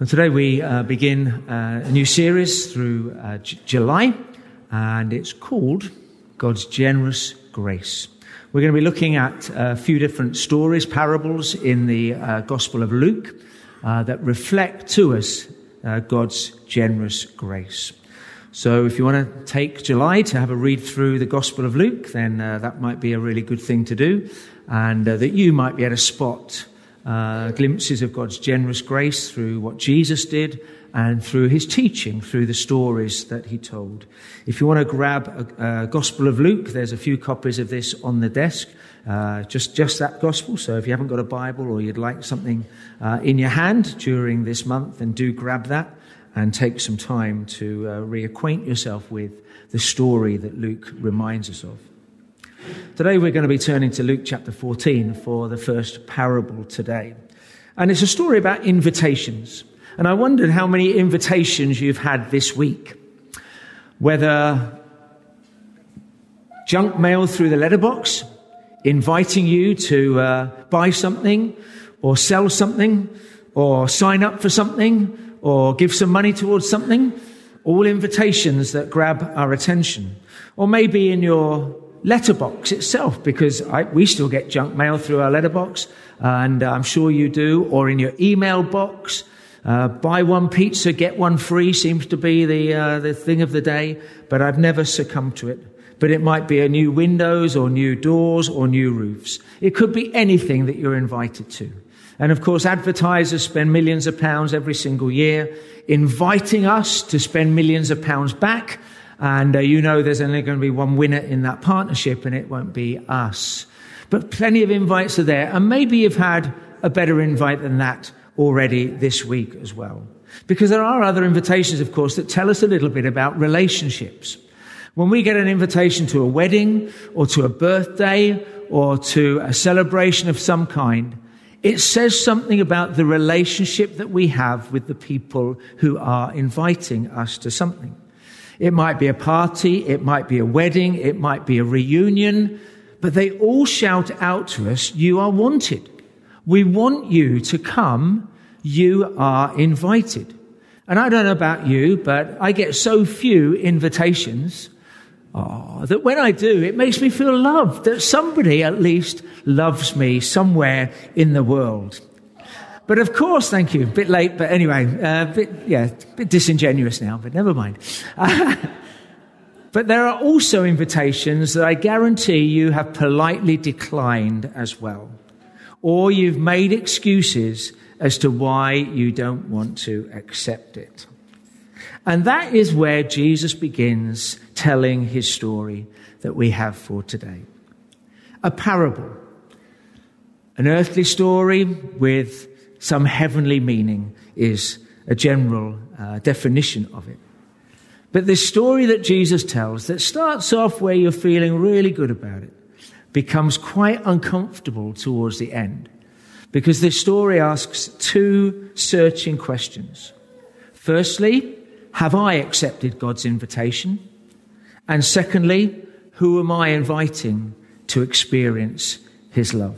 And today we begin a new series through July, and it's called God's Generous Grace. We're going to be looking at a few different stories, parables in the Gospel of Luke that reflect to us God's generous grace. So if you want to take July to have a read through the Gospel of Luke, then that might be a really good thing to do, and that you might be able to spot glimpses of God's generous grace through what Jesus did and through his teaching, through the stories that he told. If you want to grab a Gospel of Luke, there's a few copies of this on the desk, just that Gospel. So if you haven't got a Bible or you'd like something in your hand during this month, then do grab that and take some time to reacquaint yourself with the story that Luke reminds us of. Today we're going to be turning to Luke chapter 14 for the first parable today. And it's a story about invitations. And I wondered how many invitations you've had this week. Whether junk mail through the letterbox, inviting you to buy something, or sell something, or sign up for something, or give some money towards something. All invitations that grab our attention. Or maybe in your letterbox itself, because we still get junk mail through our letterbox, and I'm sure you do, or in your email box. Buy one pizza, get one free seems to be the thing of the day, but I've never succumbed to it. But it might be a new windows or new doors or new roofs. It could be anything that you're invited to. And of course, advertisers spend millions of pounds every single year inviting us to spend millions of pounds back. And there's only going to be one winner in that partnership, and it won't be us. But plenty of invites are there. And maybe you've had a better invite than that already this week as well. Because there are other invitations, of course, that tell us a little bit about relationships. When we get an invitation to a wedding or to a birthday or to a celebration of some kind, it says something about the relationship that we have with the people who are inviting us to something. It might be a party, it might be a wedding, it might be a reunion, but they all shout out to us, you are wanted. We want you to come, you are invited. And I don't know about you, but I get so few invitations that when I do, it makes me feel loved, that somebody at least loves me somewhere in the world. But of course, thank you. A bit late, but anyway, a bit disingenuous now, but never mind. But there are also invitations that I guarantee you have politely declined as well. Or you've made excuses as to why you don't want to accept it. And that is where Jesus begins telling his story that we have for today. A parable. An earthly story with some heavenly meaning is a general definition of it. But this story that Jesus tells that starts off where you're feeling really good about it becomes quite uncomfortable towards the end, because this story asks two searching questions. Firstly, have I accepted God's invitation? And secondly, who am I inviting to experience his love?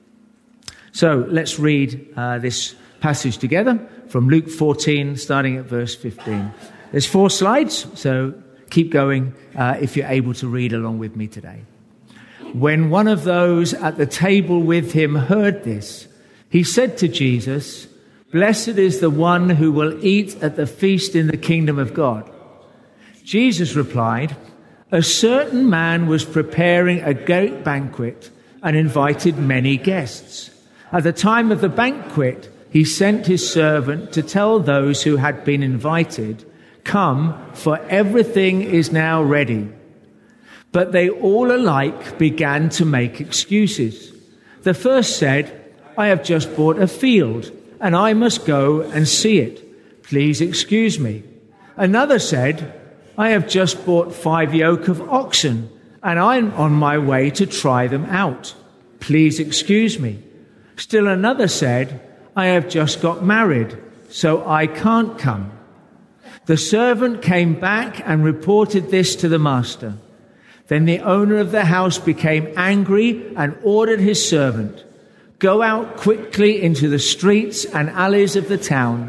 So let's read this passage together from Luke 14, starting at verse 15. There's 4 slides, so keep going if you're able to read along with me today. When one of those at the table with him heard this, he said to Jesus, "Blessed is the one who will eat at the feast in the kingdom of God." Jesus replied, "A certain man was preparing a great banquet and invited many guests. At the time of the banquet, he sent his servant to tell those who had been invited, 'Come, for everything is now ready.' But they all alike began to make excuses. The first said, 'I have just bought a field, and I must go and see it. Please excuse me.' Another said, 'I have just bought 5 yoke of oxen, and I'm on my way to try them out. Please excuse me.' Still another said, 'I have just got married, so I can't come.' The servant came back and reported this to the master. Then the owner of the house became angry and ordered his servant, 'Go out quickly into the streets and alleys of the town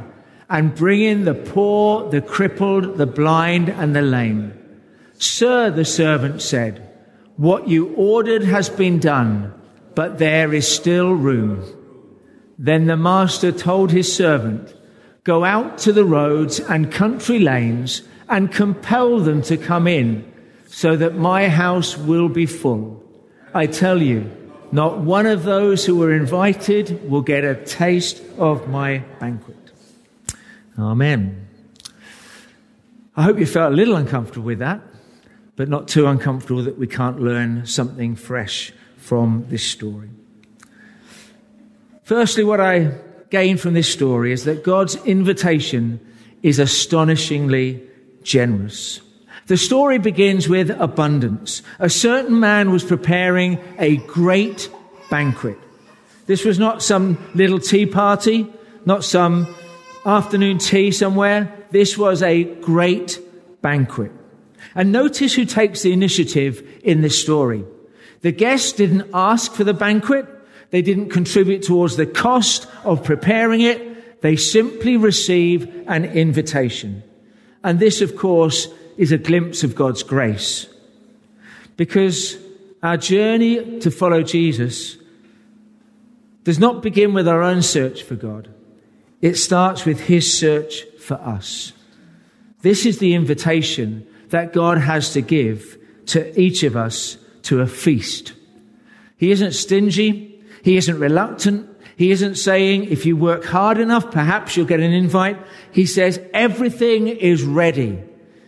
and bring in the poor, the crippled, the blind, and the lame. Sir, the servant said, what you ordered has been done, but there is still room. Then the master told his servant, go out to the roads and country lanes and compel them to come in, so that my house will be full. I tell you, not one of those who were invited will get a taste of my banquet. Amen. I hope you felt a little uncomfortable with that, but not too uncomfortable that we can't learn something fresh from this story. Firstly, what I gain from this story is that God's invitation is astonishingly generous. The story begins with abundance. A certain man was preparing a great banquet. This was not some little tea party, not some afternoon tea somewhere. This was a great banquet. And notice who takes the initiative in this story. The guests didn't ask for the banquet. They didn't contribute towards the cost of preparing it. They simply receive an invitation. And this, of course, is a glimpse of God's grace. Because our journey to follow Jesus does not begin with our own search for God. It starts with his search for us. This is the invitation that God has to give to each of us to a feast. He isn't stingy. He isn't reluctant. He isn't saying, if you work hard enough, perhaps you'll get an invite. He says, everything is ready.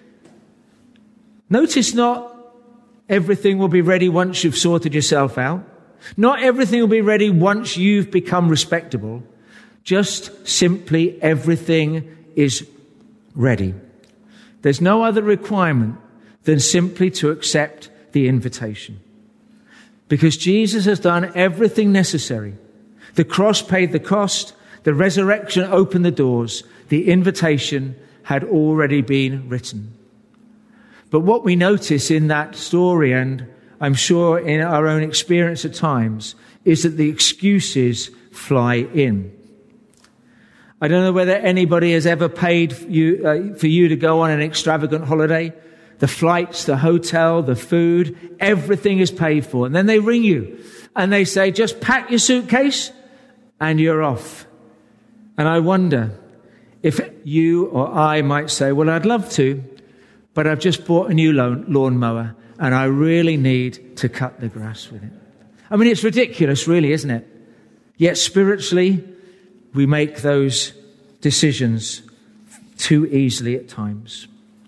Notice not everything will be ready once you've sorted yourself out. Not everything will be ready once you've become respectable. Just simply everything is ready. There's no other requirement than simply to accept the invitation. Because Jesus has done everything necessary. The cross paid the cost. The resurrection opened the doors. The invitation had already been written. But what we notice in that story, and I'm sure in our own experience at times, is that the excuses fly in. I don't know whether anybody has ever paid for you to go on an extravagant holiday. The flights, the hotel, the food, everything is paid for. And then they ring you and they say, just pack your suitcase and you're off. And I wonder if you or I might say, well, I'd love to, but I've just bought a new lawnmower and I really need to cut the grass with it. I mean, it's ridiculous, really, isn't it? Yet spiritually, we make those decisions too easily at times.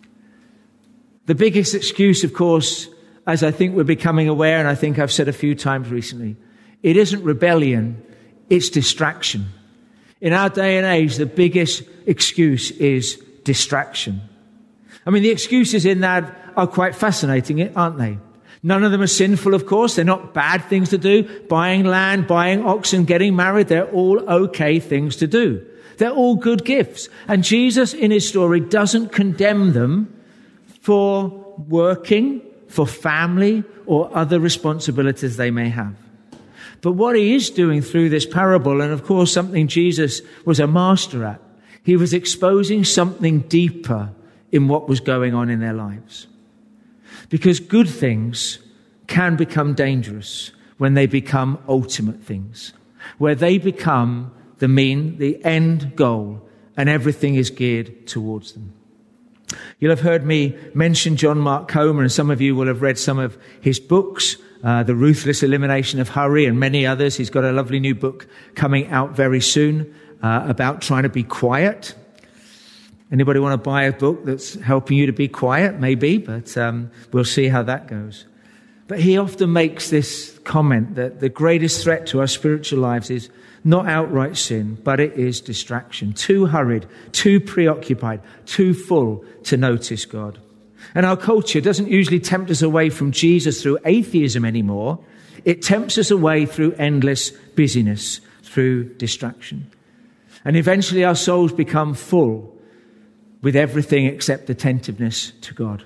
The biggest excuse, of course, as I think we're becoming aware, and I think I've said a few times recently, it isn't rebellion, it's distraction. In our day and age, the biggest excuse is distraction. I mean, the excuses in that are quite fascinating, aren't they? None of them are sinful, of course. They're not bad things to do. Buying land, buying oxen, getting married, they're all okay things to do. They're all good gifts. And Jesus, in his story, doesn't condemn them for working, for family, or other responsibilities they may have. But what he is doing through this parable, and of course something Jesus was a master at, he was exposing something deeper in what was going on in their lives. Because good things can become dangerous when they become ultimate things, where they become the end goal, and everything is geared towards them. You'll have heard me mention John Mark Comer, and some of you will have read some of his books, The Ruthless Elimination of Hurry, and many others. He's got a lovely new book coming out very soon about trying to be quiet. Anybody want to buy a book that's helping you to be quiet? Maybe, but we'll see how that goes. But he often makes this comment that the greatest threat to our spiritual lives is not outright sin, but it is distraction. Too hurried, too preoccupied, too full to notice God. And our culture doesn't usually tempt us away from Jesus through atheism anymore. It tempts us away through endless busyness, through distraction. And eventually our souls become full with everything except attentiveness to God.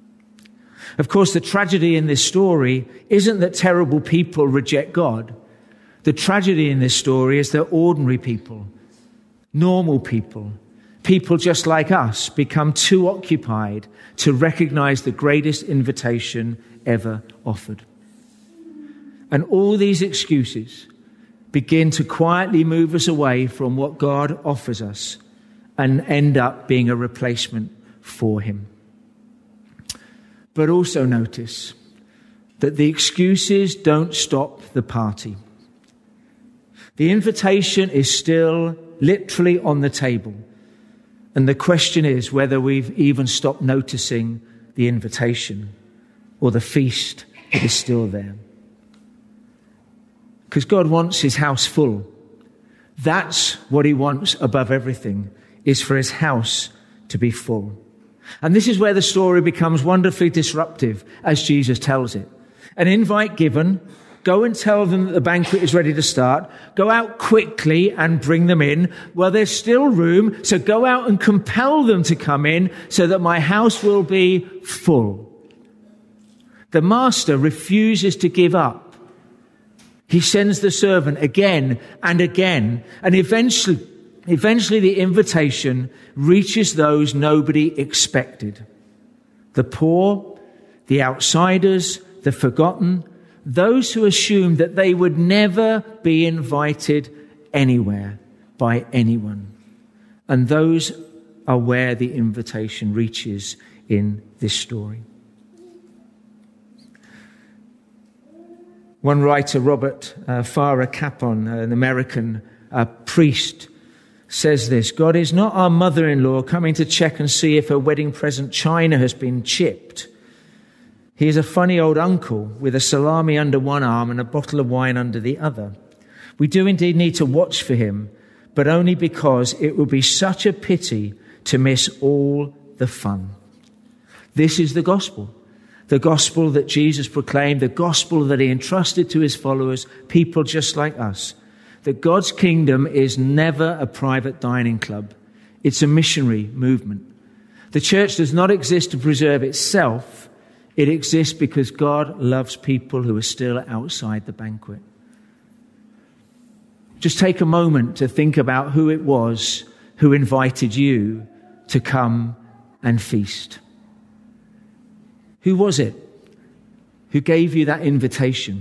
Of course, the tragedy in this story isn't that terrible people reject God. The tragedy in this story is that ordinary people, normal people, people just like us become too occupied to recognize the greatest invitation ever offered. And all these excuses begin to quietly move us away from what God offers us and end up being a replacement for him. But also notice that the excuses don't stop the party. The invitation is still literally on the table. And the question is whether we've even stopped noticing the invitation or the feast that is still there. Because God wants his house full. That's what he wants above everything, is for his house to be full. And this is where the story becomes wonderfully disruptive as Jesus tells it. An invite given, go and tell them that the banquet is ready to start. Go out quickly and bring them in. Well, there's still room, so go out and compel them to come in so that my house will be full. The master refuses to give up. He sends the servant again and again, and eventually the invitation reaches those nobody expected. The poor, the outsiders, the forgotten, those who assumed that they would never be invited anywhere by anyone. And those are where the invitation reaches in this story. One writer, Robert Farah Capon, an American priest, says this: God is not our mother-in-law coming to check and see if her wedding present china has been chipped. He is a funny old uncle with a salami under one arm and a bottle of wine under the other. We do indeed need to watch for him, but only because it would be such a pity to miss all the fun. This is the gospel that Jesus proclaimed, the gospel that he entrusted to his followers, people just like us. That God's kingdom is never a private dining club. It's a missionary movement. The church does not exist to preserve itself. It exists because God loves people who are still outside the banquet. Just take a moment to think about who it was who invited you to come and feast. Who was it who gave you that invitation?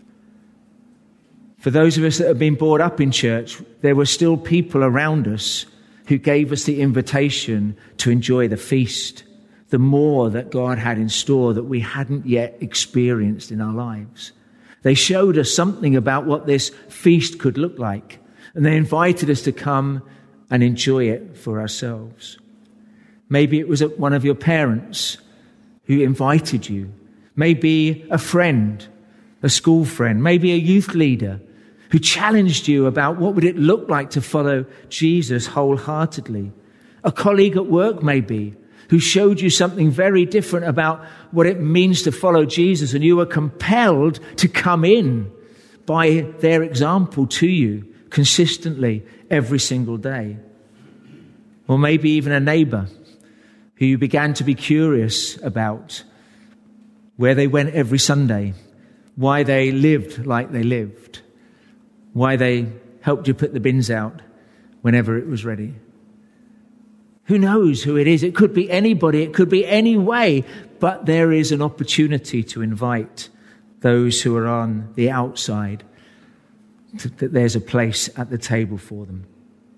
For those of us that have been brought up in church, there were still people around us who gave us the invitation to enjoy the feast, the more that God had in store that we hadn't yet experienced in our lives. They showed us something about what this feast could look like, and they invited us to come and enjoy it for ourselves. Maybe it was one of your parents who invited you, maybe a friend, a school friend, maybe a youth leader who challenged you about what would it look like to follow Jesus wholeheartedly. A colleague at work maybe, who showed you something very different about what it means to follow Jesus, and you were compelled to come in by their example to you consistently every single day. Or maybe even a neighbor who you began to be curious about, where they went every Sunday, why they lived like they lived, why they helped you put the bins out whenever it was ready. Who knows who it is? It could be anybody, it could be any way, but there is an opportunity to invite those who are on the outside, that there's a place at the table for them.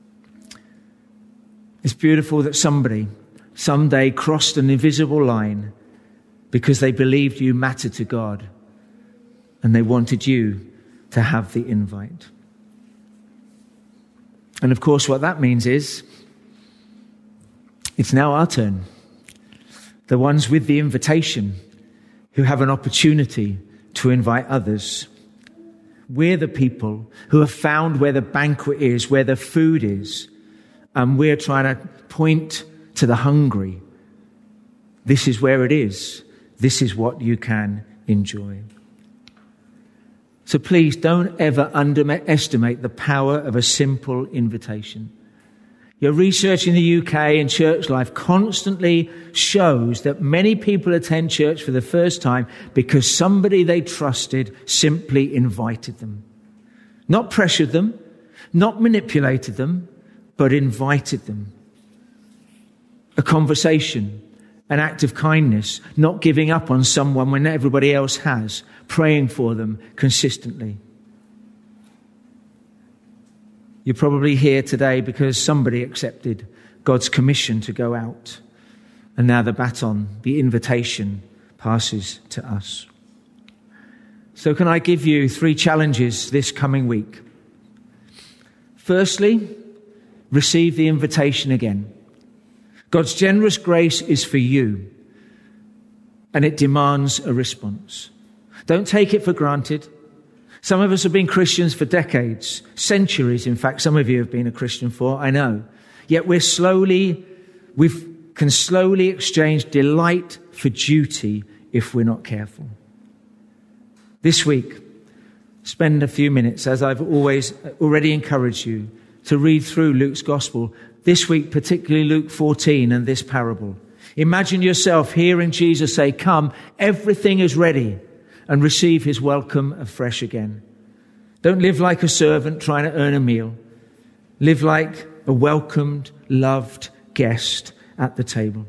It's beautiful that somebody someday crossed an invisible line because they believed you mattered to God and they wanted you to have the invite. And of course, what that means is it's now our turn. The ones with the invitation who have an opportunity to invite others. We're the people who have found where the banquet is, where the food is, and we're trying to point to the hungry. This is where it is. This is what you can enjoy. So please don't ever underestimate the power of a simple invitation. Your research in the UK and church life constantly shows that many people attend church for the first time because somebody they trusted simply invited them. Not pressured them, not manipulated them, but invited them. a conversation, an act of kindness, not giving up on someone when everybody else has, praying for them consistently. You're probably here today because somebody accepted God's commission to go out. And now the baton, the invitation, passes to us. So can I give you 3 challenges this coming week? Firstly, receive the invitation again. God's generous grace is for you, and it demands a response. Don't take it for granted. Some of us have been Christians for decades, centuries. In fact, some of you have been a Christian for, I know. Yet we can slowly exchange delight for duty if we're not careful. This week, spend a few minutes, as I've already encouraged you, to read through Luke's Gospel. This week, particularly Luke 14 and this parable. Imagine yourself hearing Jesus say, "Come, everything is ready," and receive his welcome afresh again. Don't live like a servant trying to earn a meal. Live like a welcomed, loved guest at the table.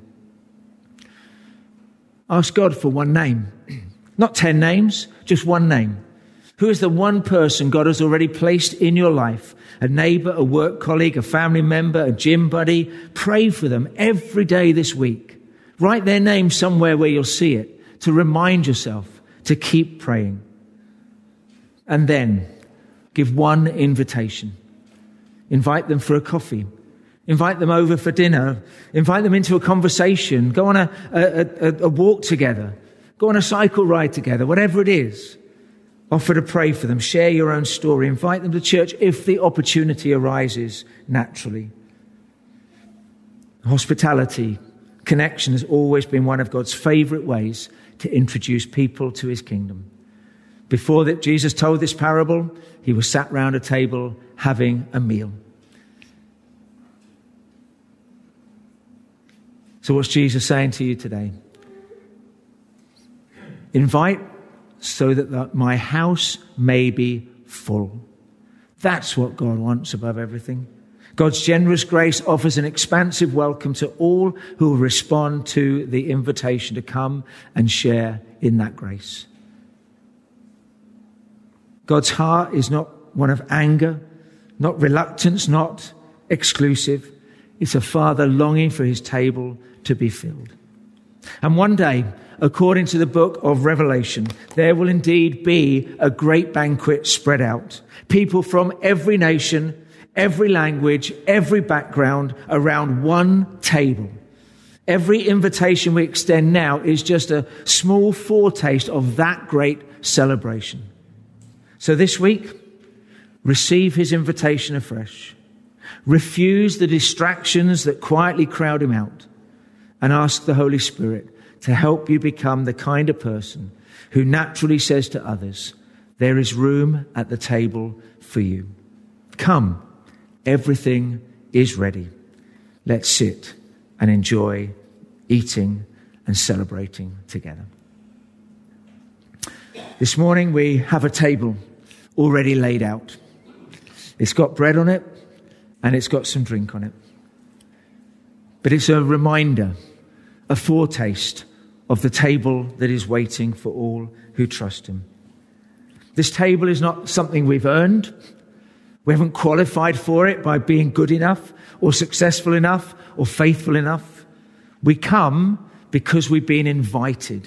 Ask God for one name. Not 10 names, just one name. Who is the one person God has already placed in your life? A neighbor, a work colleague, a family member, a gym buddy. Pray for them every day this week. Write their name somewhere where you'll see it to remind yourself to keep praying. And then give one invitation. Invite them for a coffee. Invite them over for dinner. Invite them into a conversation. Go on a walk together. Go on a cycle ride together. Whatever it is. Offer to pray for them. Share your own story. Invite them to church if the opportunity arises naturally. Hospitality, connection has always been one of God's favorite ways to introduce people to his kingdom. Before that, Jesus told this parable, he was sat round a table having a meal. So what's Jesus saying to you today? Invite so that my house may be full. That's what God wants above everything. God's generous grace offers an expansive welcome to all who will respond to the invitation to come and share in that grace. God's heart is not one of anger, not reluctance, not exclusive. It's a father longing for his table to be filled. And one day, according to the book of Revelation, there will indeed be a great banquet spread out. People from every nation, every language, every background around one table. Every invitation we extend now is just a small foretaste of that great celebration. So this week, receive his invitation afresh. Refuse the distractions that quietly crowd him out, and ask the Holy Spirit to help you become the kind of person who naturally says to others, there is room at the table for you. Come, everything is ready. Let's sit and enjoy eating and celebrating together. This morning we have a table already laid out. It's got bread on it and it's got some drink on it. But it's a reminder, a foretaste of the table that is waiting for all who trust him. This table is not something we've earned. We haven't qualified for it by being good enough or successful enough or faithful enough. We come because we've been invited.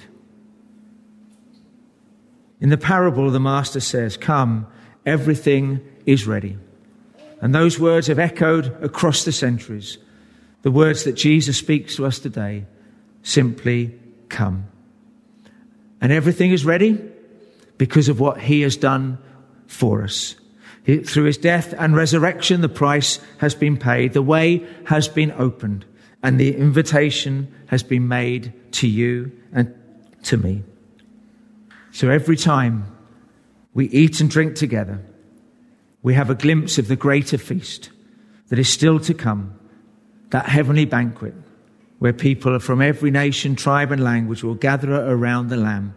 In the parable, the master says, come, everything is ready. And those words have echoed across the centuries. The words that Jesus speaks to us today, simply come. And everything is ready because of what he has done for us. Through his death and resurrection, the price has been paid. The way has been opened. And the invitation has been made to you and to me. So every time we eat and drink together, we have a glimpse of the greater feast that is still to come, that heavenly banquet where people from every nation, tribe and language will gather around the Lamb.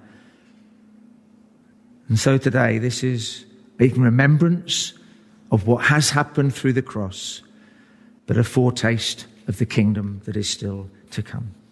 And so today, this is a remembrance of what has happened through the cross, but a foretaste of the kingdom that is still to come.